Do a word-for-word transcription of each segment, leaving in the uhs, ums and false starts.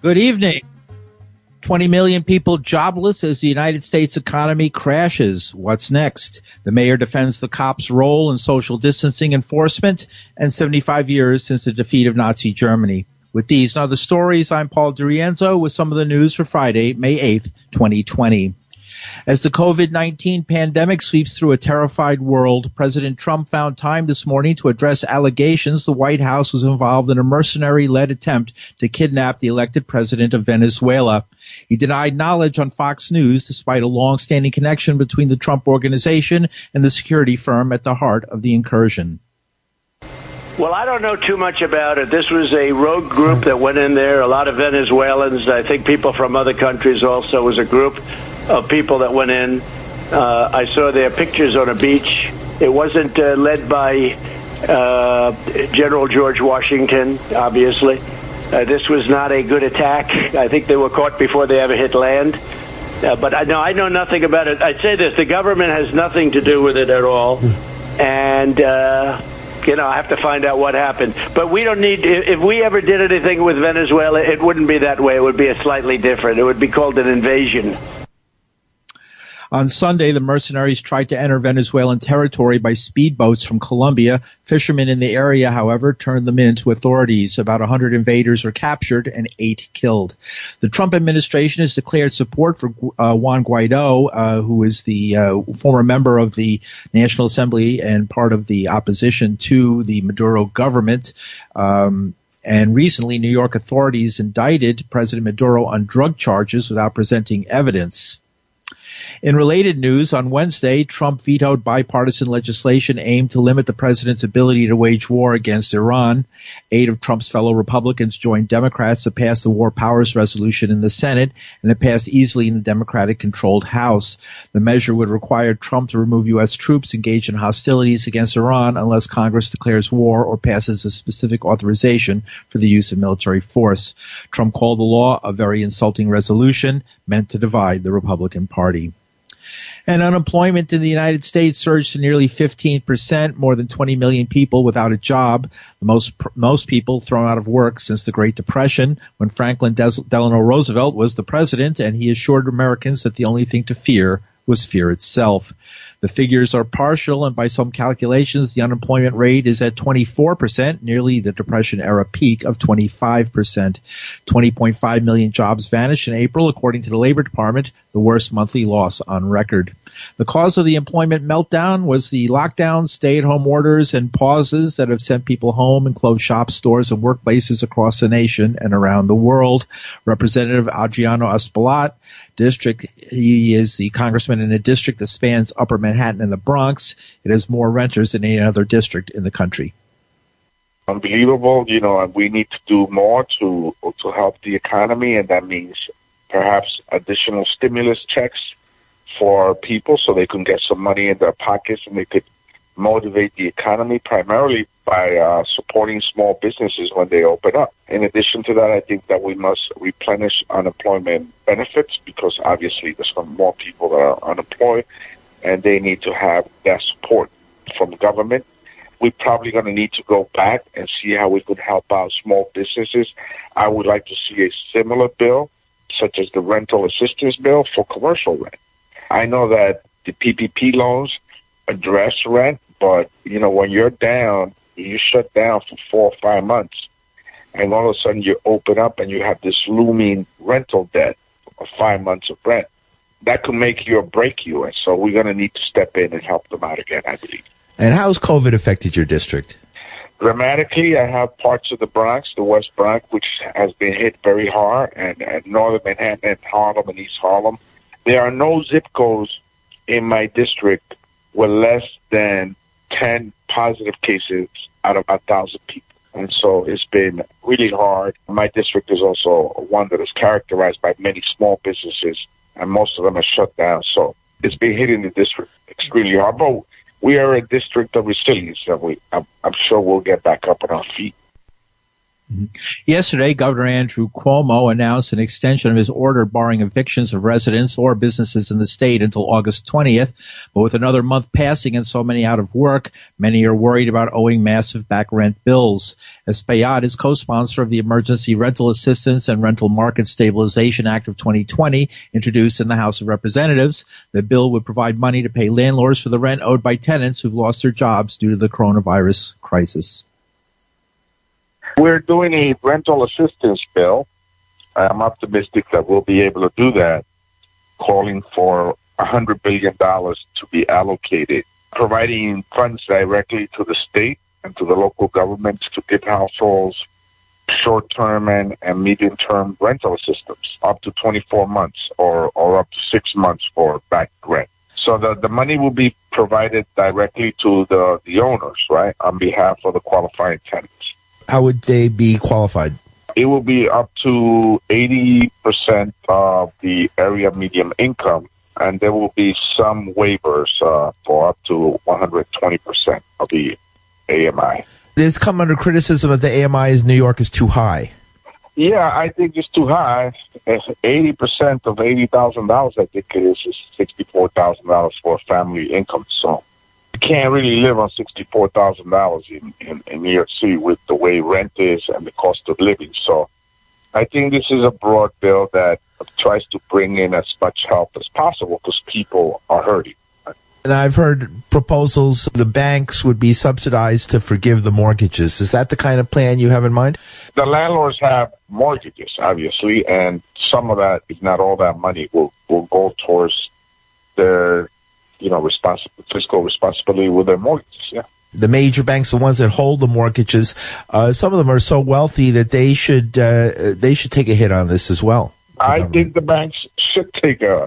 Good evening. twenty million people jobless as the United States economy crashes. What's next? The mayor defends the cops' role in social distancing enforcement and seventy-five years since the defeat of Nazi Germany. With these and other stories, I'm Paul DiRienzo with some of the news for Friday, May eighth, twenty twenty. As the COVID nineteen pandemic sweeps through a terrified world, President Trump found time this morning to address allegations the White House was involved in a mercenary-led attempt to kidnap the elected president of Venezuela. He denied knowledge on Fox News despite a long-standing connection between the Trump Organization and the security firm at the heart of the incursion. Well, I don't know too much about it. This was a rogue group that went in there, a lot of Venezuelans, I think people from other countries also. It was a group of people that went in. Uh, I saw their pictures on a beach. It wasn't uh, led by uh, General George Washington, obviously. Uh, this was not a good attack. I think they were caught before they ever hit land. Uh, but I know I know nothing about it. I'd say this, the government has nothing to do with it at all. And, uh, you know, I have to find out what happened. But we don't need, if we ever did anything with Venezuela, it wouldn't be that way. It would be a slightly different. It would be called an invasion. On Sunday, the mercenaries tried to enter Venezuelan territory by speedboats from Colombia. Fishermen in the area, however, turned them in to authorities. About one hundred invaders were captured and eight killed. The Trump administration has declared support for uh, Juan Guaido, uh, who is the uh, former member of the National Assembly and part of the opposition to the Maduro government. Um, And recently, New York authorities indicted President Maduro on drug charges without presenting evidence. In related news, on Wednesday, Trump vetoed bipartisan legislation aimed to limit the president's ability to wage war against Iran. Eight of Trump's fellow Republicans joined Democrats to pass the War Powers Resolution in the Senate, and it passed easily in the Democratic-controlled House. The measure would require Trump to remove U S troops engaged in hostilities against Iran unless Congress declares war or passes a specific authorization for the use of military force. Trump called the law a very insulting resolution meant to divide the Republican Party. And unemployment in the United States surged to nearly fifteen percent, more than twenty million people without a job, most most people thrown out of work since the Great Depression, when Franklin Delano Roosevelt was the president, and he assured Americans that the only thing to fear was fear itself. The figures are partial, and by some calculations, the unemployment rate is at twenty-four percent, nearly the Depression-era peak of twenty-five percent. twenty point five million jobs vanished in April, according to the Labor Department, the worst monthly loss on record. The cause of the employment meltdown was the lockdowns, stay-at-home orders, and pauses that have sent people home and closed shops, stores, and workplaces across the nation and around the world. Representative Adriano Espaillat, district, he is the congressman in a district that spans Upper Manhattan and the Bronx. It has more renters than any other district in the country. Unbelievable. You know, we need to do more to to help the economy, and that means perhaps additional stimulus checks for people so they can get some money in their pockets and they could motivate the economy primarily by uh, supporting small businesses when they open up. In addition to that, I think that we must replenish unemployment benefits because obviously there's some more people that are unemployed and they need to have that support from government. We're probably going to need to go back and see how we could help out small businesses. I would like to see a similar bill, such as the rental assistance bill for commercial rent. I know that the P P P loans address rent, but, you know, when you're down, you shut down for four or five months, and all of a sudden you open up and you have this looming rental debt of five months of rent. That could make you or break you, and so we're going to need to step in and help them out again, I believe. And how's COVID affected your district? Dramatically, I have parts of the Bronx, the West Bronx, which has been hit very hard, and, and Northern Manhattan and Harlem and East Harlem. There are no zip codes in my district with less than ten positive cases out of a thousand people. And so it's been really hard. My district is also one that is characterized by many small businesses, and most of them are shut down. So it's been hitting the district extremely hard. But we are a district of resilience, and we, I'm, I'm sure we'll get back up on our feet. Yesterday, Governor Andrew Cuomo announced an extension of his order barring evictions of residents or businesses in the state until August twentieth. But with another month passing and so many out of work, many are worried about owing massive back rent bills. Espaillat is co-sponsor of the Emergency Rental Assistance and Rental Market Stabilization Act of twenty twenty, introduced in the House of Representatives. The bill would provide money to pay landlords for the rent owed by tenants who've lost their jobs due to the coronavirus crisis. We're doing a rental assistance bill. I'm optimistic that we'll be able to do that, calling for one hundred billion dollars to be allocated, providing funds directly to the state and to the local governments to give households short-term and, and medium-term rental assistance, up to twenty-four months or, or up to six months for back rent. So the, the money will be provided directly to the, the owners, right, on behalf of the qualifying tenants. How would they be qualified? It will be up to eighty percent of the area median income, and there will be some waivers uh, for up to one hundred twenty percent of the A M I. There's come under criticism that the A M I in New York is too high. Yeah, I think it's too high. eighty percent of eighty thousand dollars, I think it is, is sixty-four thousand dollars for a family income. So you can't really live on sixty-four thousand dollars in, in, in New York City with the way rent is and the cost of living. So I think this is a broad bill that tries to bring in as much help as possible because people are hurting. And I've heard proposals the banks would be subsidized to forgive the mortgages. Is that the kind of plan you have in mind? The landlords have mortgages, obviously, and some of that, if not all that money, will, will go towards their, you know, responsi- fiscal responsibility with their mortgages, yeah. The major banks, the ones that hold the mortgages, uh, some of them are so wealthy that they should uh, they should take a hit on this as well. I think the banks should take a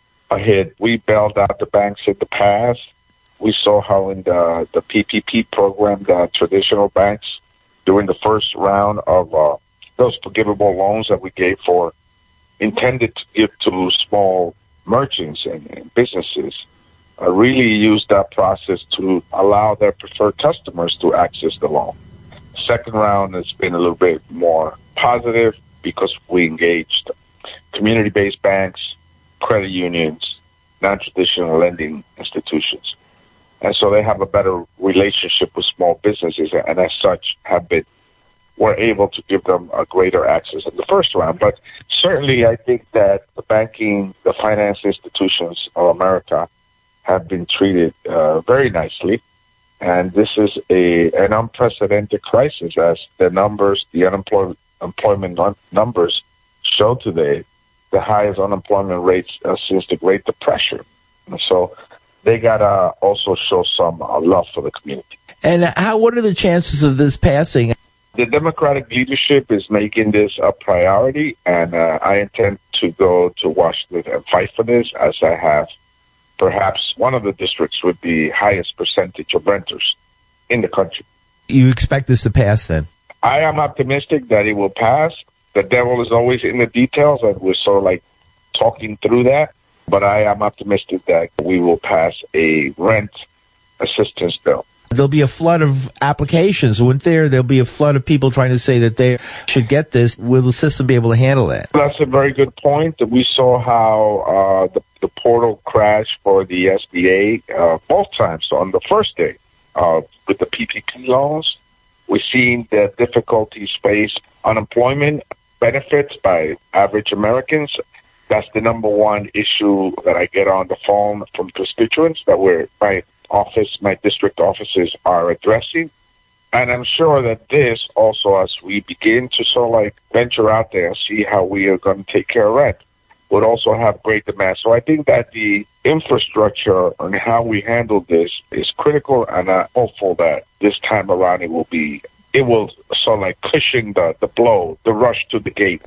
a hit. We bailed out the banks in the past. We saw how in the, the P P P program, the traditional banks, during the first round of uh, those forgivable loans that we gave for, intended to give to small merchants and, and businesses, uh, really used that process to allow their preferred customers to access the loan. Second round has been a little bit more positive because we engaged community-based banks, credit unions, non-traditional lending institutions. And so they have a better relationship with small businesses and as such have been, were able to give them a greater access in the first round. But certainly I think that the banking, the finance institutions of America have been treated uh, very nicely. And this is a an unprecedented crisis as the numbers, the unemployment employment numbers show today, the highest unemployment rates uh, since the Great Depression. And so they got to also show some uh, love for the community. And how? What are the chances of this passing? The Democratic leadership is making this a priority, and uh, I intend to go to Washington and fight for this, as I have perhaps one of the districts with the highest percentage of renters in the country. You expect this to pass then? I am optimistic that it will pass. The devil is always in the details, and we're sort of like talking through that. But I am optimistic that we will pass a rent assistance bill. There'll be a flood of applications. Wouldn't there? There'll be a flood of people trying to say that they should get this. Will the system be able to handle that? That's a very good point. We saw how uh, the, the portal crashed for the S B A uh, both times. So on the first day uh, with the P P P loans, we've seen the difficulties faced unemployment benefits by average Americans. That's the number one issue that I get on the phone from constituents that we're, my office, my district offices are addressing. And I'm sure that this also, as we begin to sort of like venture out there and see how we are going to take care of rent, would also have great demand. So I think that the infrastructure and how we handle this is critical, and I'm hopeful that this time around it will be, it will sort of like cushion the, the blow, the rush to the gate.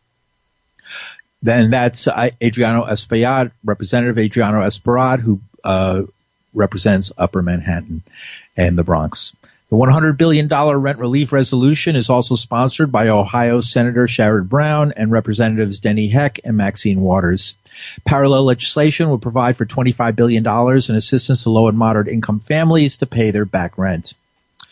Then that's uh, Adriano Espaillat, Representative Adriano Espaillat, who uh, represents Upper Manhattan and the Bronx. The one hundred billion dollars rent relief resolution is also sponsored by Ohio Senator Sherrod Brown and Representatives Denny Heck and Maxine Waters. Parallel legislation will provide for twenty-five billion dollars in assistance to low and moderate income families to pay their back rent.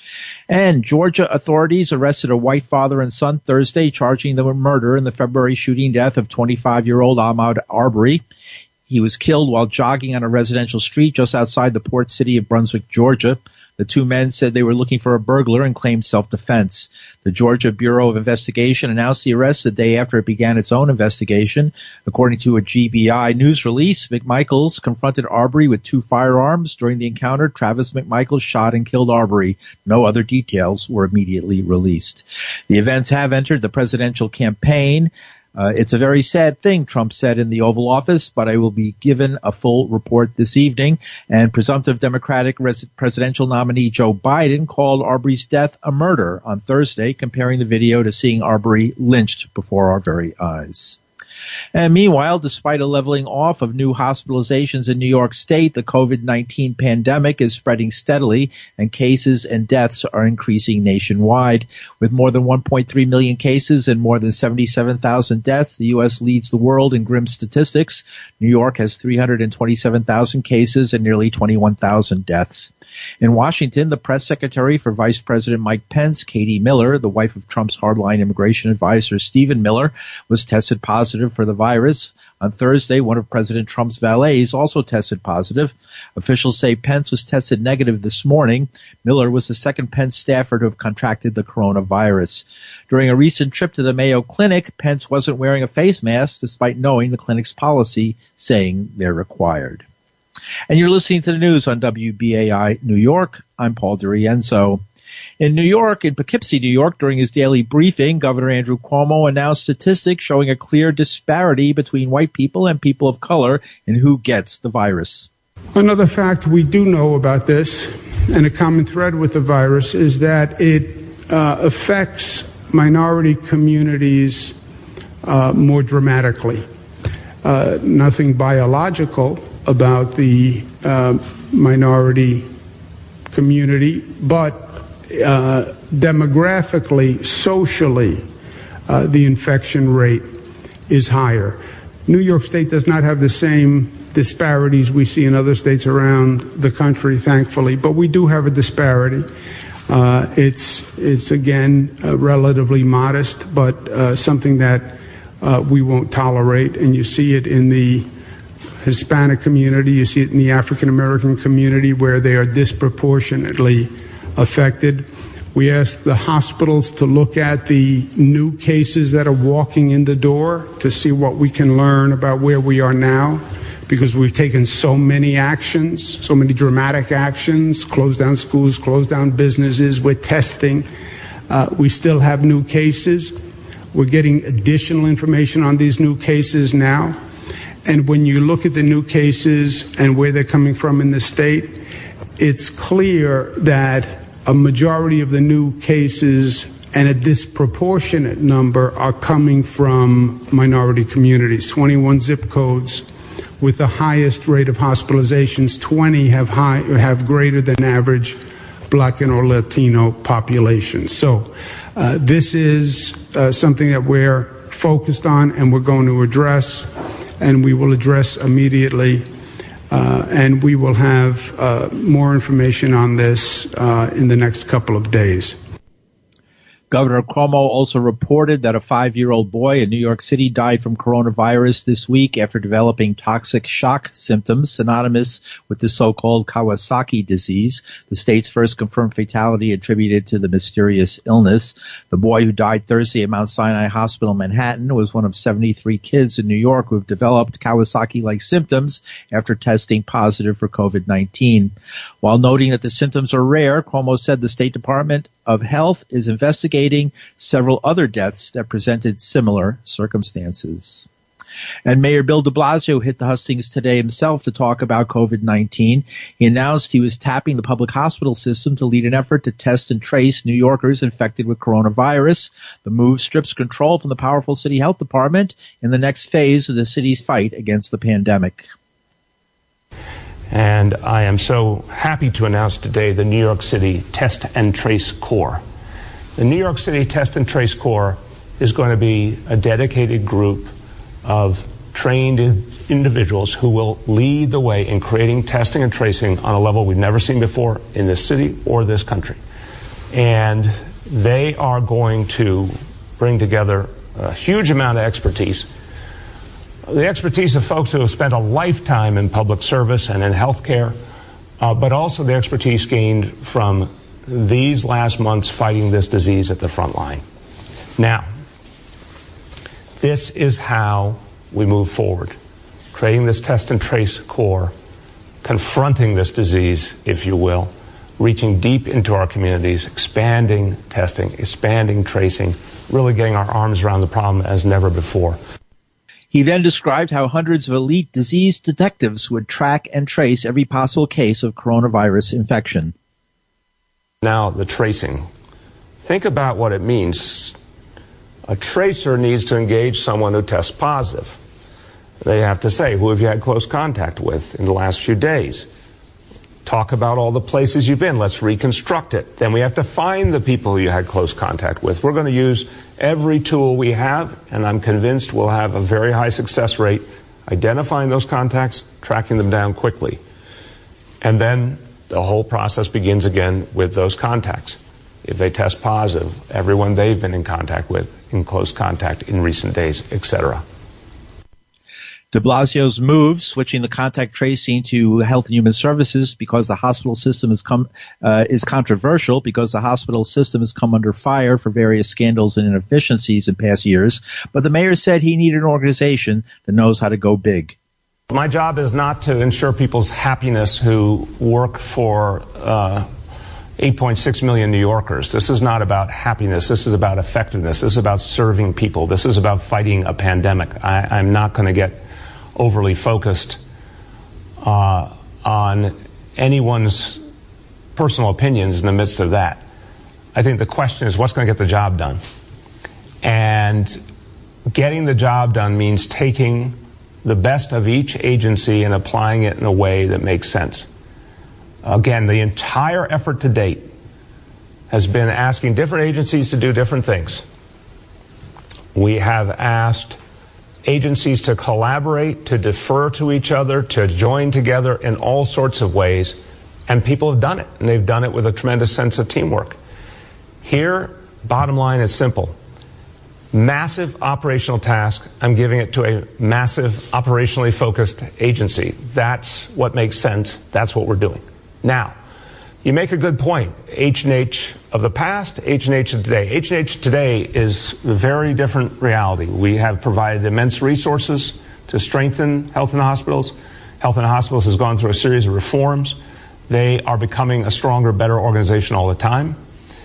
And Georgia authorities arrested a white father and son Thursday, charging them with murder in the February shooting death of twenty-five-year-old Ahmaud Arbery. He was killed while jogging on a residential street just outside the port city of Brunswick, Georgia. The two men said they were looking for a burglar and claimed self-defense. The Georgia Bureau of Investigation announced the arrest the day after it began its own investigation. According to a G B I news release, McMichaels confronted Arbery with two firearms. During the encounter, Travis McMichaels shot and killed Arbery. No other details were immediately released. The events have entered the presidential campaign. Uh, it's a very sad thing, Trump said in the Oval Office, but I will be given a full report this evening. And presumptive Democratic res- presidential nominee Joe Biden called Arbery's death a murder on Thursday, comparing the video to seeing Arbery lynched before our very eyes. And meanwhile, despite a leveling off of new hospitalizations in New York State, the COVID nineteen pandemic is spreading steadily, and cases and deaths are increasing nationwide. With more than one point three million cases and more than seventy-seven thousand deaths, the U S leads the world in grim statistics. New York has three hundred twenty-seven thousand cases and nearly twenty-one thousand deaths. In Washington, the press secretary for Vice President Mike Pence, Katie Miller, the wife of Trump's hardline immigration advisor Stephen Miller, was tested positive for the virus. On Thursday, one of President Trump's valets also tested positive. Officials say Pence was tested negative this morning. Miller was the second Pence staffer to have contracted the coronavirus. During a recent trip to the Mayo Clinic, Pence wasn't wearing a face mask despite knowing the clinic's policy saying they're required. And you're listening to the news on W B A I New York. I'm Paul DiRienzo. In New York, in Poughkeepsie, New York, during his daily briefing, Governor Andrew Cuomo announced statistics showing a clear disparity between white people and people of color in who gets the virus. Another fact we do know about this, and a common thread with the virus, is that it uh, affects minority communities uh, more dramatically. Uh, nothing biological about the uh, minority community, but uh, demographically, socially, uh, the infection rate is higher. New York State does not have the same disparities we see in other states around the country, thankfully, but we do have a disparity. Uh, it's, it's again, uh, relatively modest, but uh, something that uh, we won't tolerate, and you see it in the Hispanic community, you see it in the African American community where they are disproportionately affected. We asked the hospitals to look at the new cases that are walking in the door to see what we can learn about where we are now, because we've taken so many actions, so many dramatic actions, closed down schools, closed down businesses, we're testing. Uh, we still have new cases. We're getting additional information on these new cases now. And when you look at the new cases and where they're coming from in the state, it's clear that a majority of the new cases and a disproportionate number are coming from minority communities. twenty-one zip codes with the highest rate of hospitalizations, twenty have high, have greater than average Black and or Latino populations. So uh, this is uh, something that we're focused on and we're going to address. And we will address immediately, uh, and we will have uh, more information on this uh, in the next couple of days. Governor Cuomo also reported that a five-year-old boy in New York City died from coronavirus this week after developing toxic shock symptoms synonymous with the so-called Kawasaki disease, the state's first confirmed fatality attributed to the mysterious illness. The boy who died Thursday at Mount Sinai Hospital in Manhattan was one of seventy-three kids in New York who have developed Kawasaki-like symptoms after testing positive for COVID nineteen. While noting that the symptoms are rare, Cuomo said the State Department of Health is investigating several other deaths that presented similar circumstances. And Mayor Bill de Blasio hit the hustings today himself to talk about COVID nineteen. He announced he was tapping the public hospital system to lead an effort to test and trace New Yorkers infected with coronavirus. The move strips control from the powerful city health department in the next phase of the city's fight against the pandemic. And I am so happy to announce today the New York City Test and Trace Corps. The New York City Test and Trace Corps is going to be a dedicated group of trained individuals who will lead the way in creating testing and tracing on a level we've never seen before in this city or this country. And they are going to bring together a huge amount of expertise. The expertise of folks who have spent a lifetime in public service and in healthcare, uh, but also the expertise gained from these last months fighting this disease at the front line. Now, this is how we move forward, creating this test and trace core, confronting this disease, if you will, reaching deep into our communities, expanding testing, expanding tracing, really getting our arms around the problem as never before. He then described how hundreds of elite disease detectives would track and trace every possible case of coronavirus infection. Now, the tracing. Think about what it means. A tracer needs to engage someone who tests positive. They have to say, who have you had close contact with in the last few days? Talk about all the places you've been. Let's reconstruct it. Then we have to find the people you had close contact with. We're going to use every tool we have, and I'm convinced we'll have a very high success rate identifying those contacts, tracking them down quickly. And then the whole process begins again with those contacts. If they test positive, everyone they've been in contact with, in close contact in recent days, et cetera. De Blasio's move, switching the contact tracing to Health and Human Services because the hospital system has come, uh, is controversial because the hospital system has come under fire for various scandals and inefficiencies in past years. But the mayor said he needed an organization that knows how to go big. My job is not to ensure people's happiness who work for uh, eight point six million New Yorkers. This is not about happiness. This is about effectiveness. This is about serving people. This is about fighting a pandemic. I, I'm not going to get overly focused uh, on anyone's personal opinions in the midst of that. I think the question is what's going to get the job done? And getting the job done means taking the best of each agency and applying it in a way that makes sense. Again, the entire effort to date has been asking different agencies to do different things. We have asked agencies to collaborate, to defer to each other, to join together in all sorts of ways, and people have done it, and they've done it with a tremendous sense of teamwork. Here, bottom line is simple. Massive operational task, I'm giving it to a massive operationally focused agency. That's what makes sense. That's what we're doing. Now, you make a good point. H and H of the past, H and H of today. H and H today is a very different reality. We have provided immense resources to strengthen health in hospitals. Health in hospitals has gone through a series of reforms. They are becoming a stronger, better organization all the time.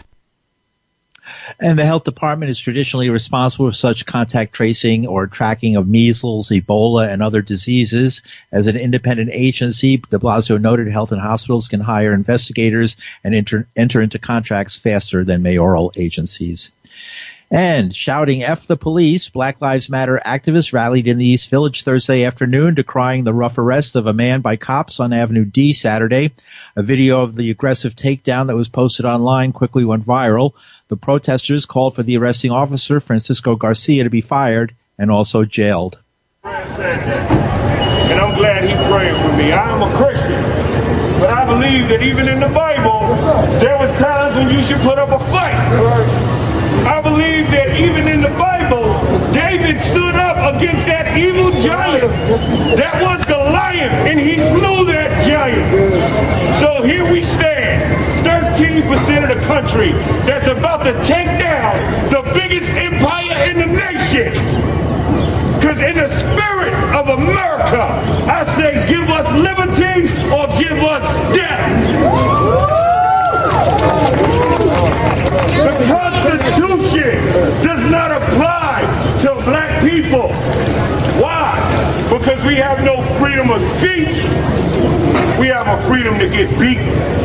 And the health department is traditionally responsible for such contact tracing or tracking of measles, Ebola, and other diseases. As an independent agency, de Blasio noted health and hospitals can hire investigators and enter, enter into contracts faster than mayoral agencies. And shouting F the police, Black Lives Matter activists rallied in the East Village Thursday afternoon, decrying the rough arrest of a man by cops on Avenue D Saturday. A video of the aggressive takedown that was posted online quickly went viral. The protesters called for the arresting officer, Francisco Garcia, to be fired and also jailed. And I'm glad he prayed for me. I am a Christian, but I believe that even in the Bible, there was times when you should put up a fight. I believe that even in the Bible, David stood up against that evil giant that was Goliath, and he slew that giant. So here we stand, thirteen percent of the country that's about to take down the biggest empire in the nation. Because in the spirit of America, I say give us liberty or give us death. The Constitution does not apply to black people. Why? Because we have no freedom of speech. We have a freedom to get beaten.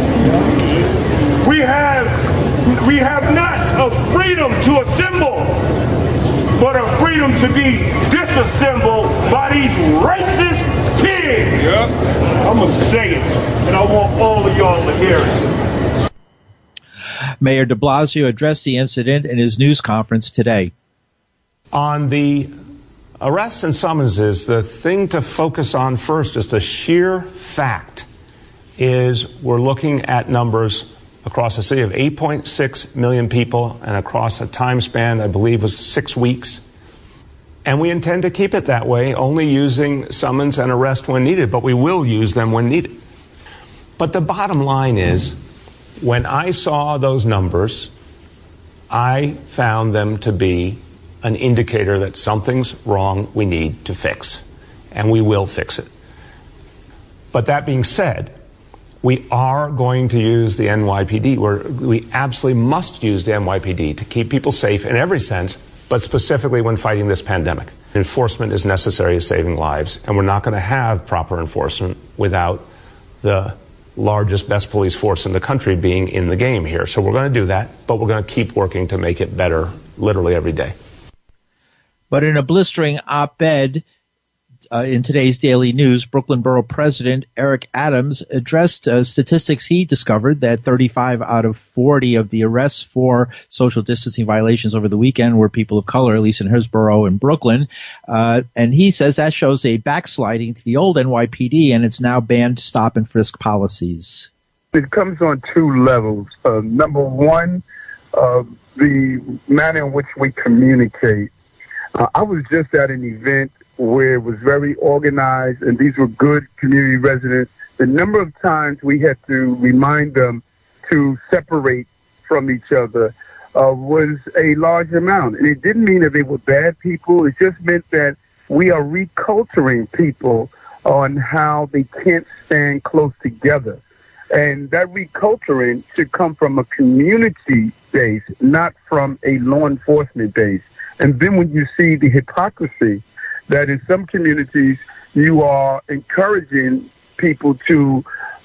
We have, we have not a freedom to assemble, but a freedom to be disassembled by these racist pigs. Yep. I'm going to say it, and I want all of y'all to hear it. Mayor de Blasio addressed the incident in his news conference today. On the arrests and summonses, the thing to focus on first is the sheer fact is we're looking at numbers across a city of eight point six million people and across a time span, I believe, was six weeks. And we intend to keep it that way, only using summons and arrest when needed, but we will use them when needed. But the bottom line is, when I saw those numbers, I found them to be an indicator that something's wrong we need to fix, and we will fix it. But that being said, we are going to use the N Y P D. We're, we absolutely must use the N Y P D to keep people safe in every sense, but specifically when fighting this pandemic. Enforcement is necessary to saving lives, and we're not going to have proper enforcement without the largest, best police force in the country being in the game here. So we're going to do that, but we're going to keep working to make it better literally every day. But in a blistering op-ed uh, in today's Daily News, Brooklyn Borough President Eric Adams addressed uh, statistics he discovered that thirty-five out of forty of the arrests for social distancing violations over the weekend were people of color, at least in his borough in Brooklyn. Uh, and he says that shows a backsliding to the old N Y P D, and it's now banned stop and frisk policies. It comes on two levels. Uh, number one, uh, the manner in which we communicate. Uh, I was just at an event where it was very organized, and these were good community residents. The number of times we had to remind them to separate from each other uh, was a large amount. And it didn't mean that they were bad people. It just meant that we are reculturing people on how they can't stand close together. And that reculturing should come from a community base, not from a law enforcement base. And then when you see the hypocrisy that in some communities you are encouraging people to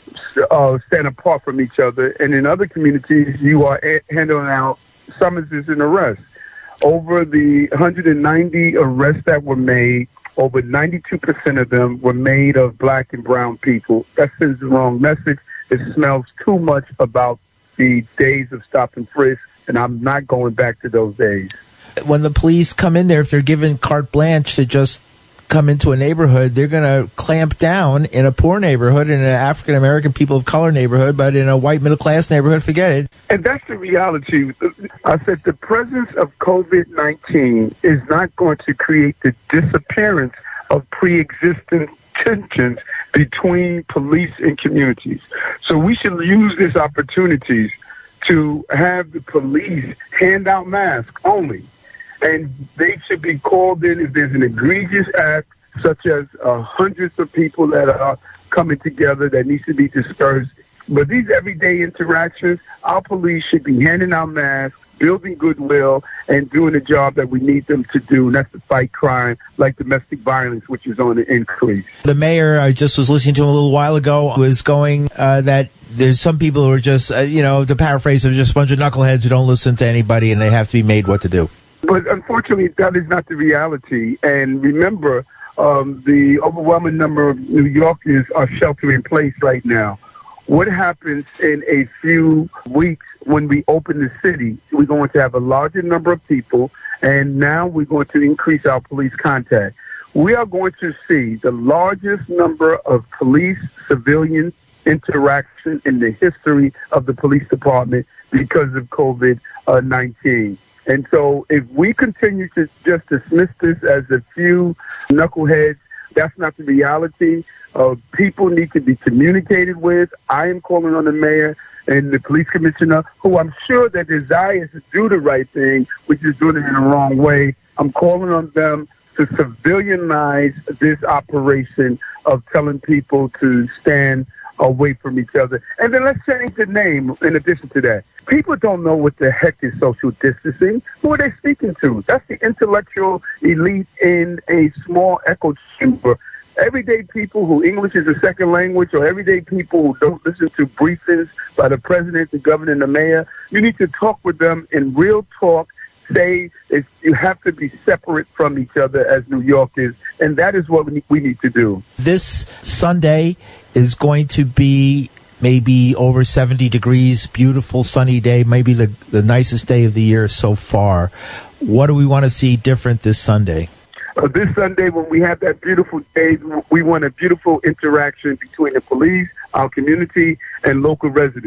uh, stand apart from each other, and in other communities you are a- handing out summonses and arrests. Over the one hundred ninety arrests that were made, over ninety-two percent of them were made of black and brown people. That sends the wrong message. It smells too much about the days of stop and frisk, and I'm not going back to those days. When the police come in there, if they're given carte blanche to just come into a neighborhood, they're going to clamp down in a poor neighborhood, in an African-American people of color neighborhood, but in a white middle-class neighborhood, forget it. And that's the reality. I said the presence of COVID nineteen is not going to create the disappearance of pre-existing tensions between police and communities. So we should use this opportunity to have the police hand out masks only. And they should be called in if there's an egregious act, such as uh, hundreds of people that are coming together that needs to be dispersed. But these everyday interactions, our police should be handing out masks, building goodwill, and doing the job that we need them to do, and that's to fight crime like domestic violence, which is on the increase. The mayor, I just was listening to him a little while ago, was going uh, that there's some people who are just, uh, you know, to paraphrase, they're just a bunch of knuckleheads who don't listen to anybody, and they have to be made what to do. But unfortunately, that is not the reality. And remember, um, the overwhelming number of New Yorkers are sheltering in place right now. What happens in a few weeks when we open the city? We're going to have a larger number of people, and now we're going to increase our police contact. We are going to see the largest number of police-civilian interaction in the history of the police department because of COVID nineteen. And so if we continue to just dismiss this as a few knuckleheads, that's not the reality. Uh, people need to be communicated with. I am calling on the mayor and the police commissioner, who I'm sure that desires to do the right thing, which is doing it in the wrong way. I'm calling on them to civilianize this operation of telling people to stand away from each other. And then let's change the name in addition to that. People don't know what the heck is social distancing. Who are they speaking to? That's the intellectual elite in a small echo chamber. Everyday people who English is a second language, or everyday people who don't listen to briefings by the president, the governor, and the mayor, you need to talk with them in real talk. Say if you have to be separate from each other as New Yorkers, and that is what we need to do. This Sunday is going to be maybe over seventy degrees, beautiful sunny day, maybe the, the nicest day of the year so far. What do we want to see different this Sunday? Uh, this Sunday, when we have that beautiful day, we want a beautiful interaction between the police, our community, and local residents.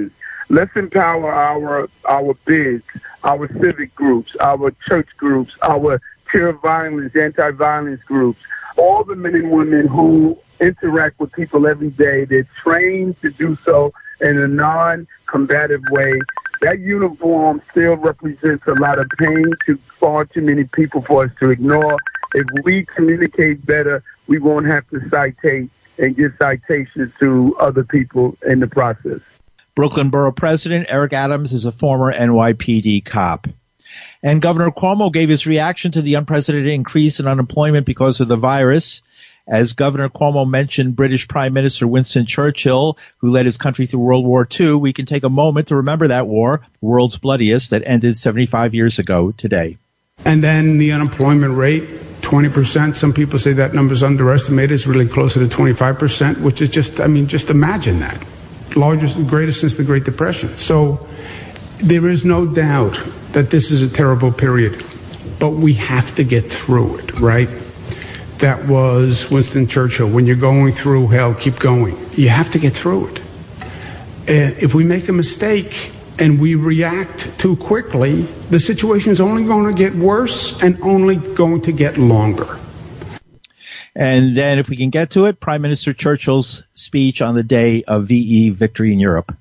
Let's empower our our bids, our civic groups, our church groups, our peer violence, anti-violence groups, all the men and women who interact with people every day. They're trained to do so in a non-combative way. That uniform still represents a lot of pain to far too many people for us to ignore. If we communicate better, we won't have to citate and give citations to other people in the process. Brooklyn Borough President Eric Adams is a former N Y P D cop. And Governor Cuomo gave his reaction to the unprecedented increase in unemployment because of the virus. As Governor Cuomo mentioned British Prime Minister Winston Churchill, who led his country through World War Two, we can take a moment to remember that war, the world's bloodiest, that ended seventy-five years ago today. And then the unemployment rate, twenty percent. Some people say that number's underestimated. It's really closer to twenty-five percent, which is just, I mean, just imagine that. Largest, greatest since the Great Depression. So there is no doubt that this is a terrible period, but we have to get through it, right? That was Winston Churchill. When you're going through hell, keep going. You have to get through it. Uh, if we make a mistake and we react too quickly, the situation is only going to get worse and only going to get longer. And then if we can get to it, Prime Minister Churchill's speech on the day of V E victory in Europe.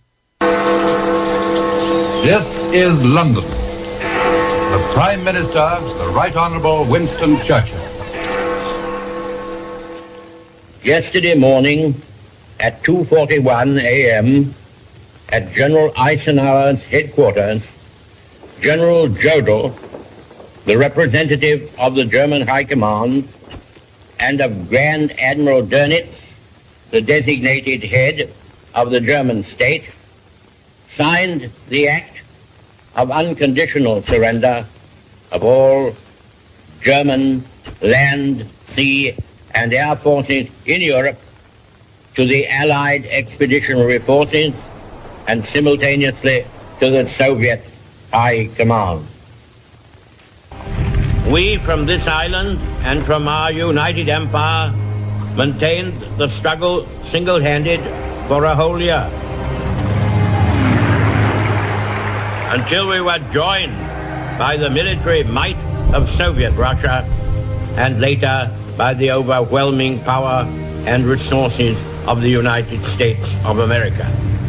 This is London. The Prime Minister, the Right Honourable Winston Churchill. Yesterday morning at two forty-one a.m. at General Eisenhower's headquarters, General Jodl, the representative of the German High Command, and of Grand Admiral Dönitz, the designated head of the German state, signed the act of unconditional surrender of all German land, sea, and air forces in Europe to the Allied Expeditionary Forces and simultaneously to the Soviet High Command. We from this island and from our united empire maintained the struggle single-handed for a whole year, until we were joined by the military might of Soviet Russia and later by the overwhelming power and resources of the United States of America.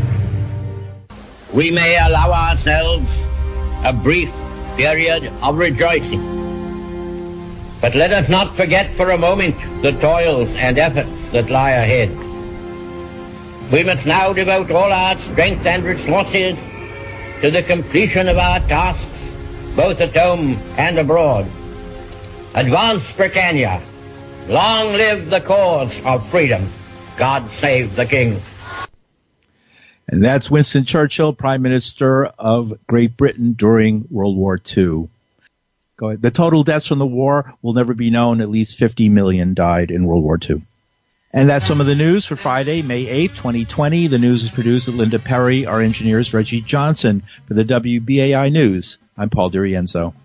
We may allow ourselves a brief period of rejoicing, but let us not forget for a moment the toils and efforts that lie ahead. We must now devote all our strength and resources to the completion of our tasks, both at home and abroad. Advance Britannia! Long live the cause of freedom. God save the King. And that's Winston Churchill, Prime Minister of Great Britain during World War Two. Go ahead. The total deaths from the war will never be known. At least fifty million died in World War Two. And that's some of the news for Friday, May eighth, twenty twenty. The news is produced at Linda Perry. Our engineer is Reggie Johnson. For the W B A I News, I'm Paul DiRienzo.